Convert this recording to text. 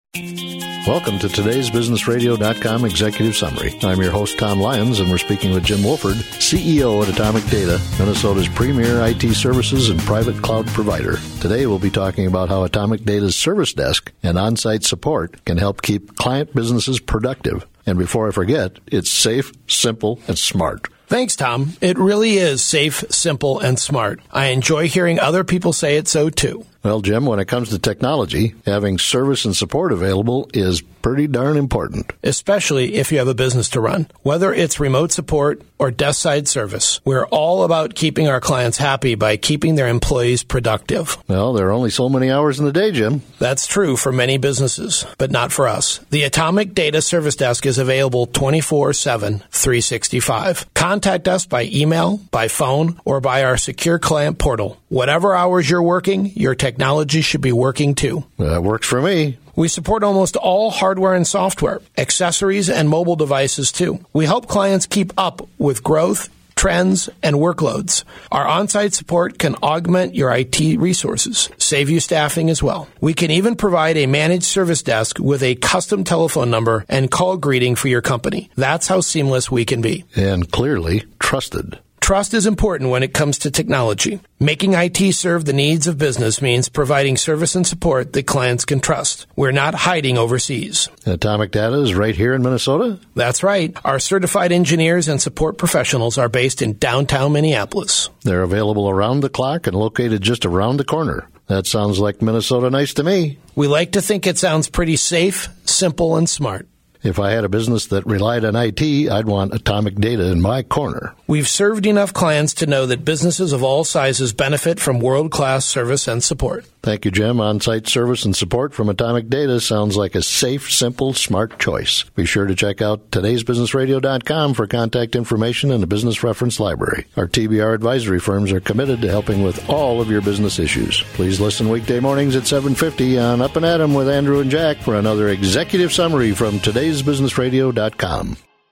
Welcome to today's BusinessRadio.com Executive Summary. I'm your host, Tom Lyons, and we're speaking with Jim Wolford, CEO at Atomic Data, Minnesota's premier IT services and private cloud provider. Today, we'll be talking about how Atomic Data's service desk and on-site support can help keep client businesses productive. And before I forget, it's safe, simple, and smart. Thanks, Tom. It really is safe, simple, and smart. I enjoy hearing other people say it so, too. Well, Jim, when it comes to technology, having service and support available is pretty darn important. Especially if you have a business to run. Whether it's remote support or desk-side service, we're all about keeping our clients happy by keeping their employees productive. Well, there are only so many hours in the day, Jim. That's true for many businesses, but not for us. The Atomic Data Service Desk is available 24/7, 365. Contact us by email, by phone, or by our secure client portal. Whatever hours you're working, your technology should be working too. That works for me. We support almost all hardware and software, accessories, and mobile devices too. We help clients keep up with growth, trends, and workloads. Our on-site support can augment your IT resources, save you staffing as well. We can even provide a managed service desk with a custom telephone number and call greeting for your company. That's how seamless we can be. And clearly trusted. Trust is important when it comes to technology. Making IT serve the needs of business means providing service and support that clients can trust. We're not hiding overseas. Atomic Data is right here in Minnesota? That's right. Our certified engineers and support professionals are based in downtown Minneapolis. They're available around the clock and located just around the corner. That sounds like Minnesota nice to me. We like to think it sounds pretty safe, simple, and smart. If I had a business that relied on IT, I'd want Atomic Data in my corner. We've served enough clients to know that businesses of all sizes benefit from world-class service and support. Thank you, Jim. On-site service and support from Atomic Data sounds like a safe, simple, smart choice. Be sure to check out todaysbusinessradio.com for contact information and a business reference library. Our TBR advisory firms are committed to helping with all of your business issues. Please listen weekday mornings at 7:50 on Up and At 'em with Andrew and Jack for another executive summary from todaysbusinessradio.com.